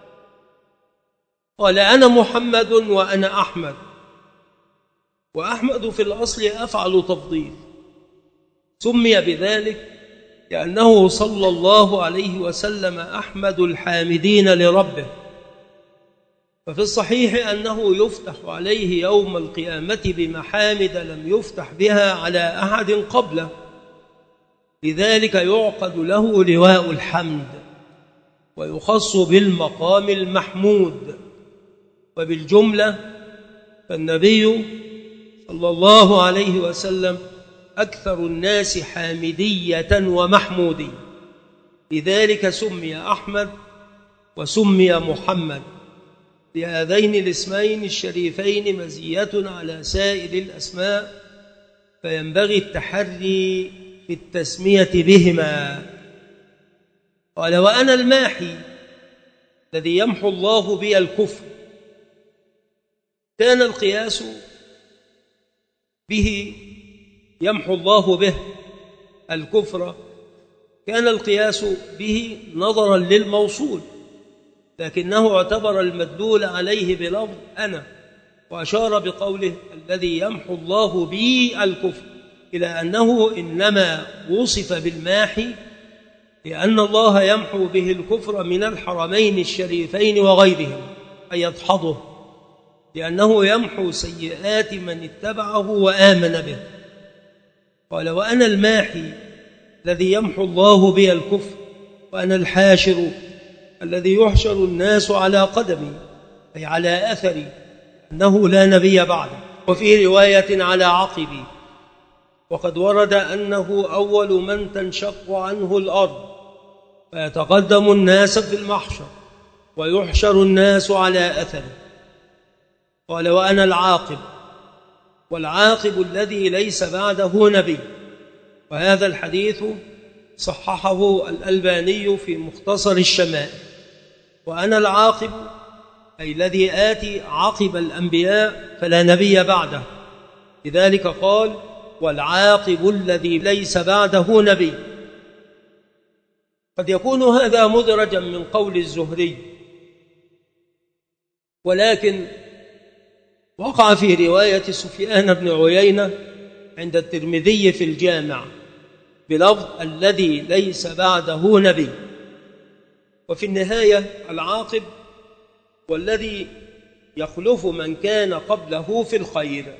قال: أنا محمد وأنا أحمد. وأحمد في الأصل أفعل تفضيل، سمي بذلك لأنه صلى الله عليه وسلم أحمد الحامدين لربه. ففي الصحيح أنه يفتح عليه يوم القيامة بمحامد لم يفتح بها على أحد قبله، لذلك يعقد له لواء الحمد ويخص بالمقام المحمود. وبالجملة فالنبي صلى الله عليه وسلم أكثر الناس حامدية ومحمودية، لذلك سمي أحمد وسمي محمد، لهذين الاسمين الشريفين مزية على سائر الأسماء، فينبغي التحري في التسمية بهما. قال: وأنا الماحي الذي يمحو الله بي الكفر. كان القياس به يمحو الله به الكفر، كان القياس به نظرا للموصول، لكنه اعتبر المدلول عليه بلفظ أنا، وأشار بقوله الذي يمحو الله به الكفر إلى أنه إنما وصف بالماحي لأن الله يمحو به الكفر من الحرمين الشريفين وغيرهم، أي يدحضه، لأنه يمحو سيئات من اتبعه وآمن به. قال: وأنا الماحي الذي يمحو الله به الكفر، وأنا الحاشر الذي يحشر الناس على قدمي، أي على أثري، أنه لا نبي بعده. وفي رواية على عقبي. وقد ورد أنه أول من تنشق عنه الأرض، فيتقدم الناس في المحشر، ويحشر الناس على أثره. قال: وأنا العاقب، والعاقب الذي ليس بعده نبي. وهذا الحديث صححه الألباني في مختصر الشمائل. وأنا العاقب أي الذي آتي عقب الأنبياء فلا نبي بعده، لذلك قال: والعاقب الذي ليس بعده نبي. قد يكون هذا مدرجا من قول الزهري، ولكن وقع في رواية سفيان بن عيينة عند الترمذي في الجامع بلفظ الذي ليس بعده نبي. وفي النهاية العاقب والذي يخلف من كان قبله في الخير.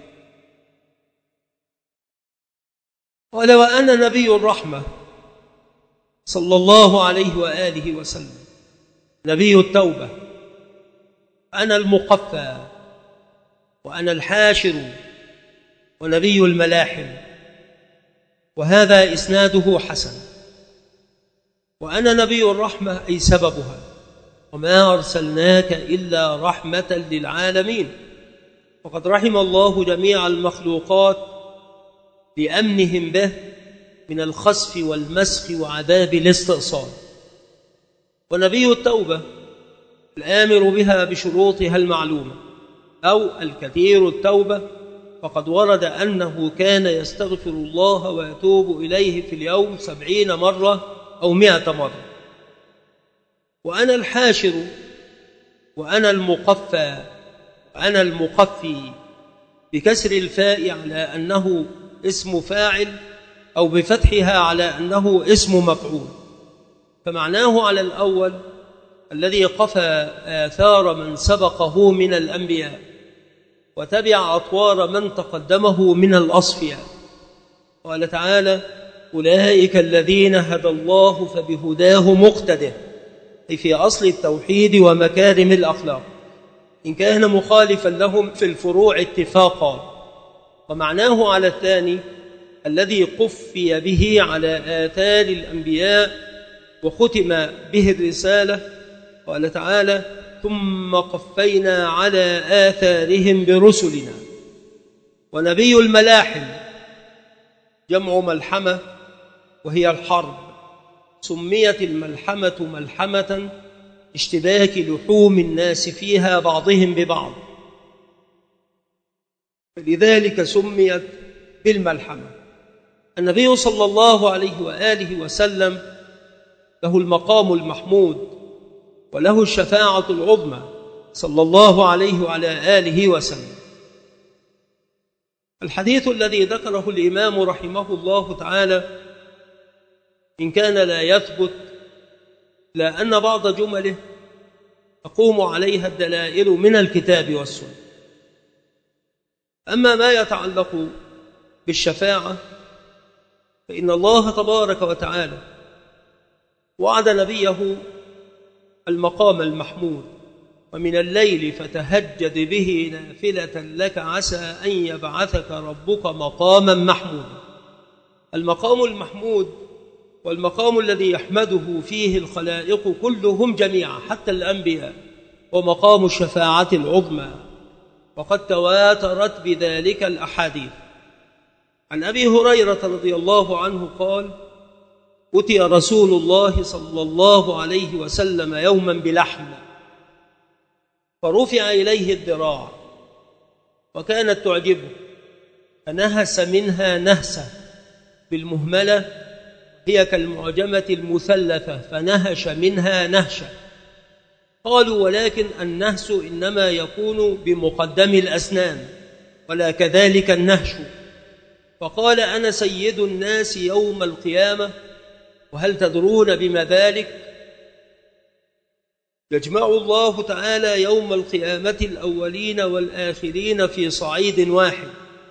قال: وأنا نبي الرحمة صلى الله عليه وآله وسلم، نبي التوبة، أنا المقفى، وأنا الحاشر، ونبي الملاحم. وهذا إسناده حسن. وأنا نبي الرحمة أي سببها، وما أرسلناك إلا رحمة للعالمين. وقد رحم الله جميع المخلوقات لأمنهم به من الخسف والمسخ وعذاب الاستئصال. ونبي التوبة الآمر بها بشروطها المعلومة، أو الكثير التوبة، فقد ورد أنه كان يستغفر الله ويتوب إليه في اليوم 70 مرة أو 100 مرة. وأنا الحاشر، وأنا المقفى، وأنا المقفي، بكسر الفاء على أنه اسم فاعل، أو بفتحها على أنه اسم مفعول. فمعناه على الأول الذي قفى آثار من سبقه من الأنبياء، وتبع أطوار من تقدمه من الأصفياء. قال تعالى: أولئك الذين هدى الله فبهداه مقتده، أي في أصل التوحيد ومكارم الأخلاق، إن كان مخالفا لهم في الفروع اتفاقا. ومعناه على الثاني الذي قفي به على آثار الأنبياء وختم به الرسالة. قال تعالى: ثم قفينا على آثارهم برسلنا. ونبي الملاحم جمع ملحمة، وهي الحرب. سميت الملحمة ملحمة اشتباك لحوم الناس فيها بعضهم ببعض، فلذلك سميت بالملحمة. النبي صلى الله عليه وآله وسلم له المقام المحمود، وله الشفاعة العظمى صلى الله عليه وعلى آله وسلم. الحديث الذي ذكره الإمام رحمه الله تعالى إن كان لا يثبت، لأن بعض جمله تقوم عليها الدلائل من الكتاب والسنة. أما ما يتعلق بالشفاعة فإن الله تبارك وتعالى وعد نبيه المقام المحمود: ومن الليل فتهجد به نافلة لك عسى أن يبعثك ربك مقاما محمودا. المقام المحمود والمقام الذي يحمده فيه الخلائق كلهم جميعا حتى الأنبياء، ومقام الشفاعة العظمى، وقد تواترت بذلك الأحاديث. عن أبي هريرة رضي الله عنه قال: أتي رسول الله صلى الله عليه وسلم يوما بلحم، فرفع إليه الذراع وكانت تعجبه، فنهس منها نهسة بالمهملة، هي كالمعجمة المثلثة، فنهش منها نهشة. قالوا: ولكن النهس إنما يكون بمقدم الأسنان، ولا كذلك النهش. فقال: أنا سيد الناس يوم القيامة، وهل تدرون بما ذلك؟ يجمع الله تعالى يوم القيامة الأولين والآخرين في صعيد واحد،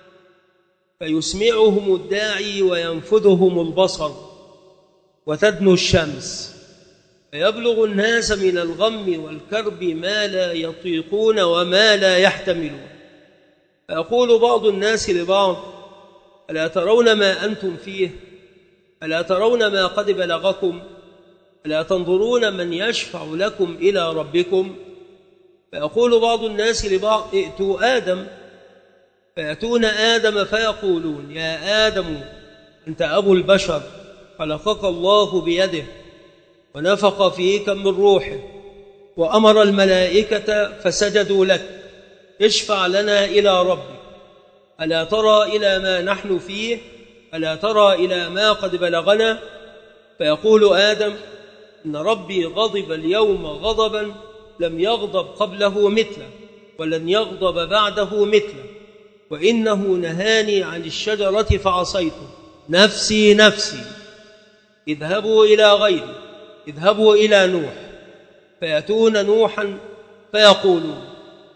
فيسمعهم الداعي وينفذهم البصر، وتدنو الشمس، فيبلغ الناس من الغم والكرب ما لا يطيقون وما لا يحتملون. فيقول بعض الناس لبعض: ألا ترون ما أنتم فيه؟ ألا ترون ما قد بلغكم؟ ألا تنظرون من يشفع لكم إلى ربكم؟ فيقول بعض الناس لبعض: ائتوا آدم. فيأتون آدم فيقولون: يا آدم، أنت أبو البشر، خلقك الله بيده، ونفخ فيك من روحه، وأمر الملائكة فسجدوا لك، اشفع لنا إلى ربك. ألا ترى إلى ما نحن فيه؟ ألا ترى إلى ما قد بلغنا؟ فيقول آدم: إن ربي غضب اليوم غضبا لم يغضب قبله مثله، ولن يغضب بعده مثله، وإنه نهاني عن الشجرة فعصيته، نفسي نفسي، اذهبوا إلى غيري، اذهبوا إلى نوح. فيأتون نوحا فيقولون: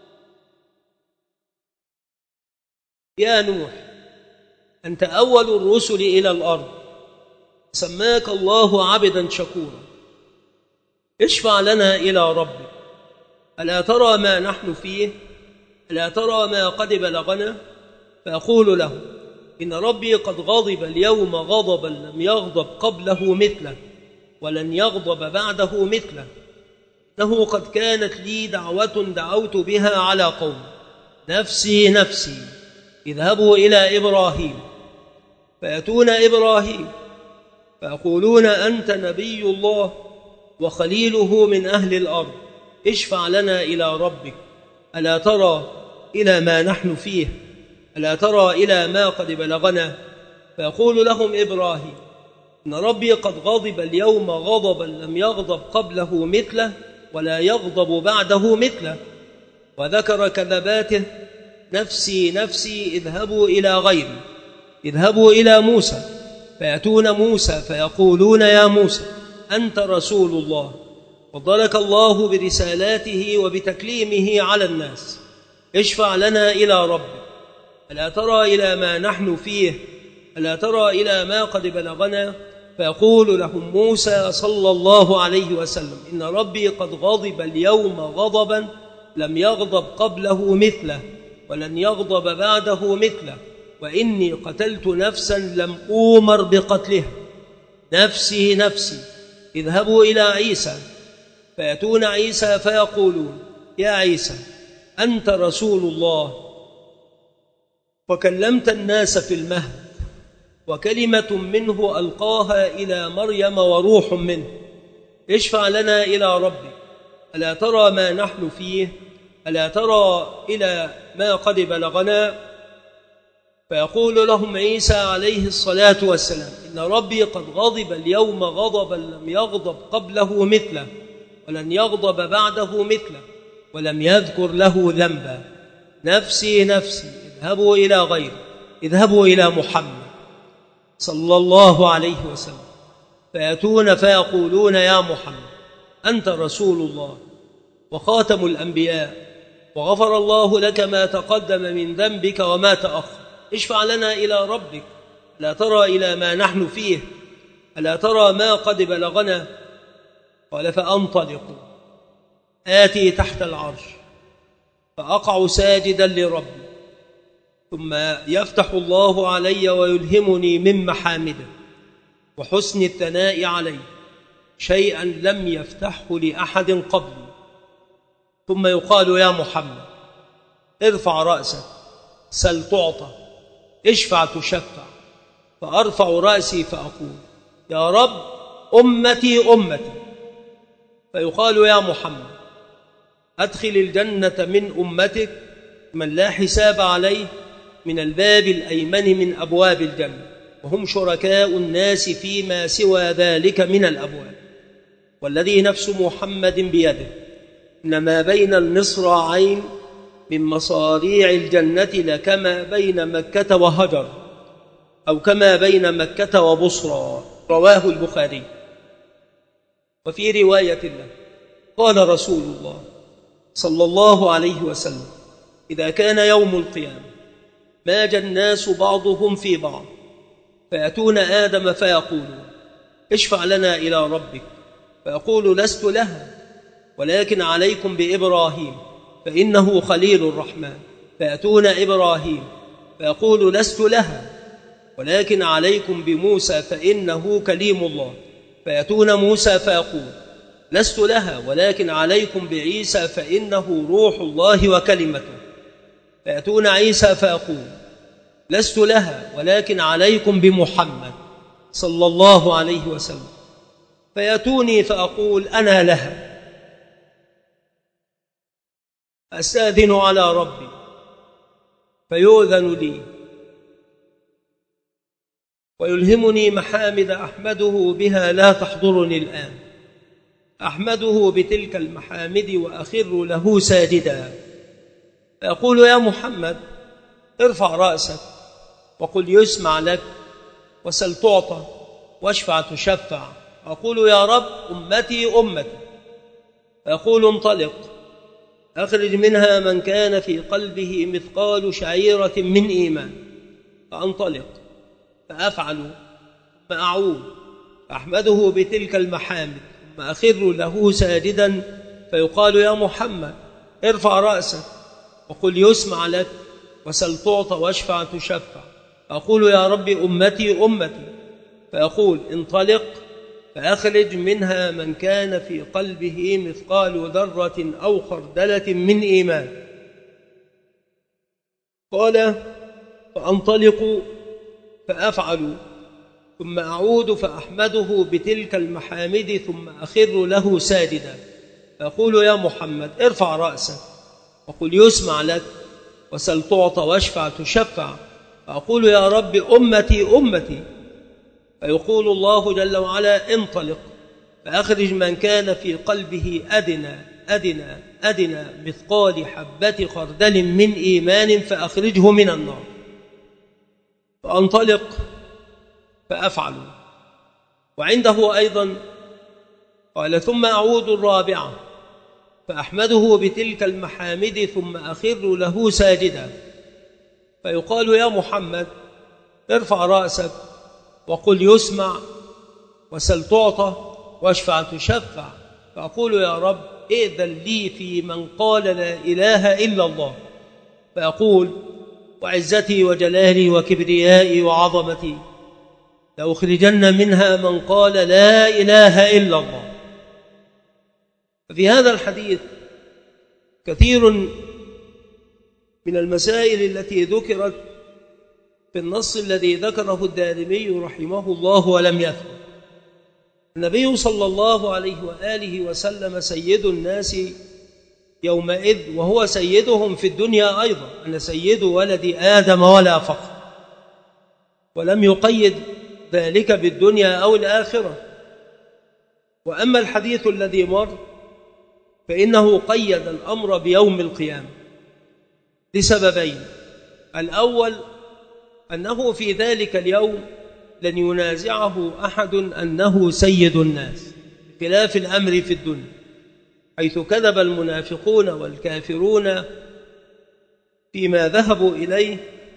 يا نوح، أنت أول الرسل إلى الأرض، سماك الله عبدا شكورا، اشفع لنا إلى ربك. ألا ترى ما نحن فيه؟ ألا ترى ما قد بلغنا؟ فأقول له: إن ربي قد غضب اليوم غضبا لم يغضب قبله مثله، ولن يغضب بعده مثله، إنه قد كانت لي دعوة دعوت بها على قوم، نفسي نفسي، اذهبوا إلى إبراهيم. فيأتون إبراهيم فيقولون: أنت نبي الله وخليله من أهل الأرض، اشفع لنا إلى ربك. ألا ترى إلى ما نحن فيه؟ ألا ترى إلى ما قد بلغنا؟ فيقول لهم إبراهيم: إن ربي قد غضب اليوم غضبا لم يغضب قبله مثله، ولا يغضب بعده مثله. وذكر كذباته: نفسي نفسي، اذهبوا إلى غيري، اذهبوا إلى موسى. فيأتون موسى فيقولون: يا موسى، أنت رسول الله، فضلك الله برسالاته وبتكليمه على الناس، اشفع لنا إلى ربك. ألا ترى إلى ما نحن فيه؟ ألا ترى إلى ما قد بلغنا؟ فيقول لهم موسى صلى الله عليه وسلم: إن ربي قد غضب اليوم غضبا لم يغضب قبله مثله، ولن يغضب بعده مثله، وإني قتلت نفسا لم أومر بقتلها، نفسي نفسي، اذهبوا إلى عيسى. فيأتون عيسى فيقولون: يا عيسى، أنت رسول الله، وكلمت الناس في المهد، وكلمة منه ألقاها إلى مريم وروح منه، اشفع لنا إلى ربك. ألا ترى ما نحن فيه؟ ألا ترى إلى ما قد بلغنا؟ فيقول لهم عيسى عليه الصلاة والسلام: إن ربي قد غضب اليوم غضبا لم يغضب قبله مثله، ولن يغضب بعده مثله، ولم يذكر له ذنبا، نفسي نفسي، اذهبوا إلى غيري، اذهبوا إلى محمد صلى الله عليه وسلم. فيأتون فيقولون: يا محمد، أنت رسول الله وخاتم الأنبياء، وغفر الله لك ما تقدم من ذنبك وما تأخر، اشفع لنا إلى ربك. ألا ترى إلى ما نحن فيه؟ ألا ترى ما قد بلغنا؟ قال: فأنطلق آتي تحت العرش، فأقع ساجدا لربي، ثم يفتح الله علي ويلهمني من محامده، وحسن الثناء عليه شيئا لم يفتحه لأحد قبلي. ثم يقال يا محمد ارفع رأسك، سل تعطى، اشفع تشفع. فأرفع رأسي فأقول يا رب أمتي أمتي. فيقال يا محمد أدخل الجنة من أمتك من لا حساب عليه من الباب الأيمن من أبواب الجنة، وهم شركاء الناس فيما سوى ذلك من الأبواب. والذي نفس محمد بيده إن ما بين المصراعين من مصاريع الجنة لكما بين مكة وهجر، أو كما بين مكة وبصرى. رواه البخاري. وفي رواية له قال رسول الله صلى الله عليه وسلم إذا كان يوم القيامة ماج الناس بعضهم في بعض فيأتون آدم فيقولون اشفع لنا إلى ربك، فيقول لست لها ولكن عليكم بإبراهيم فإنه خليل الرحمن. فيأتون إبراهيم فيقول لست لها ولكن عليكم بموسى فإنه كليم الله. فيأتون موسى فيقول لست لها ولكن عليكم بعيسى فإنه روح الله وكلمته. فيأتون عيسى فيقول لست لها ولكن عليكم بمحمد صلى الله عليه وسلم. فيأتوني فأقول أنا لها، أستأذن على ربي فيؤذن لي ويلهمني محامد أحمده بها لا تحضرني الآن، أحمده بتلك المحامد وأخر له ساجدا. فيقول يا محمد ارفع رأسك وقل يسمع لك، وسل تعطى، واشفع تشفع. أقول يا رب أمتي أمتي. فيقول انطلق أخرج منها من كان في قلبه مثقال شعيرة من إيمان. فأنطلق فأفعل ثم أعود فأحمده بتلك المحامد ثم أخر له ساجدا. فيقال يا محمد ارفع رأسك وقل يسمع لك، وسل تعطى، واشفع تشفع. أقول يا رب أمتي أمتي. فيقول انطلق فأخرج منها من كان في قلبه مثقال ذرة أو خردلة من إيمان. قال فأنطلق فأفعل ثم أعود فأحمده بتلك المحامد ثم أخر له ساجدا. فأقول يا محمد ارفع رأسك وقل يسمع لك، وسل تعطى، واشفع تشفع. فأقول يا رب أمتي أمتي. فيقول الله جل وعلا انطلق فأخرج من كان في قلبه أدنى مثقال حبة خردل من إيمان فأخرجه من النار. فأنطلق فأفعل. وعنده أيضا قال ثم أعود الرابعة فأحمده بتلك المحامد ثم أخر له ساجدا. فيقال يا محمد ارفع رأسك وقل يسمع، وسل تعطى، واشفع تشفع. فأقول يا رب ائذن لي في من قال لا إله إلا الله. فأقول وعزتي وجلالي وكبريائي وعظمتي لأخرجن منها من قال لا إله إلا الله. ففي هذا الحديث كثير من المسائل التي ذكرت في النص الذي ذكره الدارمي رحمه الله ولم يثبت. النبي صلى الله عليه وآله وسلم سيد الناس يومئذ، وهو سيدهم في الدنيا أيضا، أن سيد ولد آدم ولا فخر، ولم يقيد ذلك بالدنيا أو الآخرة. وأما الحديث الذي مر فإنه قيد الأمر بيوم القيامة لسببين: الأول أنه في ذلك اليوم لن ينازعه أحد أنه سيد الناس، بخلاف الأمر في الدنيا حيث كذب المنافقون والكافرون فيما ذهبوا إليه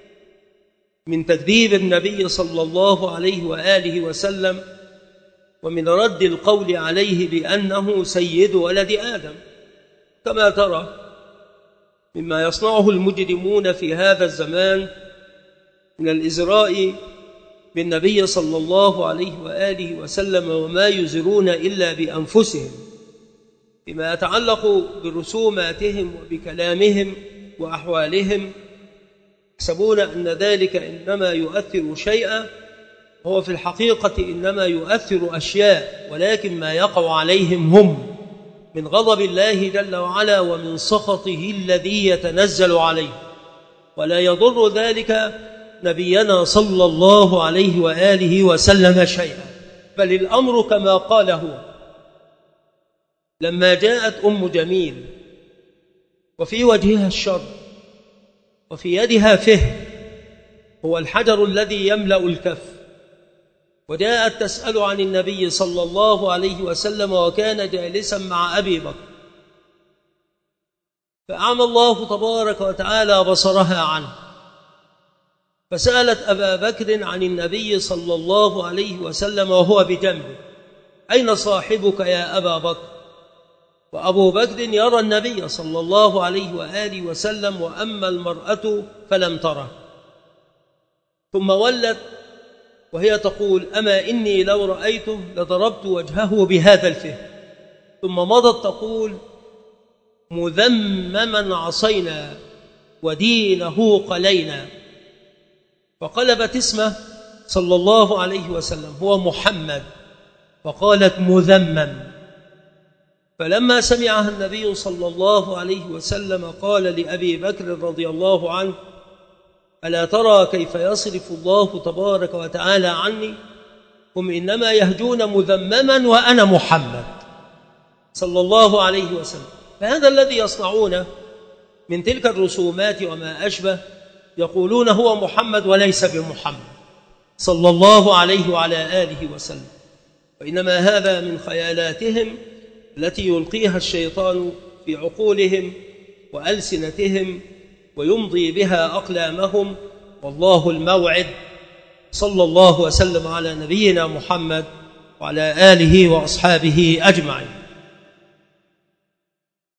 من تكذيب النبي صلى الله عليه وآله وسلم ومن رد القول عليه بأنه سيد ولد آدم، كما ترى مما يصنعه المجرمون في هذا الزمان من الإزراء بالنبي صلى الله عليه وآله وسلم وما يزرون إلا بأنفسهم فيما يتعلق برسوماتهم وبكلامهم وأحوالهم، يحسبون أن ذلك إنما يؤثر شيئا، هو في الحقيقة إنما يؤثر أشياء، ولكن ما يقع عليهم هم من غضب الله جل وعلا ومن سخطه الذي يتنزل عليه، ولا يضر ذلك نبينا صلى الله عليه وآله وسلم شيئا، بل الأمر كما قال هو. لما جاءت أم جميل وفي وجهها الشر وفي يدها فهم، هو الحجر الذي يملأ الكف، وجاءت تسأل عن النبي صلى الله عليه وسلم وكان جالسا مع أبي بكر، فأعمى الله تبارك وتعالى بصرها عنه، فسألت أبا بكر عن النبي صلى الله عليه وسلم وهو بجنبه: أين صاحبك يا أبا بكر؟ وأبو بكر يرى النبي صلى الله عليه وآله وسلم، وأما المرأة فلم تره. ثم ولت وهي تقول: أما إني لو رأيته لضربت وجهه بهذا الفهم. ثم مضت تقول: مذمما عصينا ودينه قلينا. فقلبت اسمه صلى الله عليه وسلم هو محمد، فقالت مذمم. فلما سمعها النبي صلى الله عليه وسلم قال لأبي بكر رضي الله عنه: ألا ترى كيف يصرف الله تبارك وتعالى عني؟ هم إنما يهجون مذمما وأنا محمد صلى الله عليه وسلم. فهذا الذي يصنعونه من تلك الرسومات وما أشبه، يقولون هو محمد وليس بمحمد صلى الله عليه وعلى آله وسلم، وإنما هذا من خيالاتهم التي يلقيها الشيطان في عقولهم وألسنتهم ويمضي بها أقلامهم، والله الموعد. صلى الله وسلم على نبينا محمد وعلى آله وأصحابه أجمعين.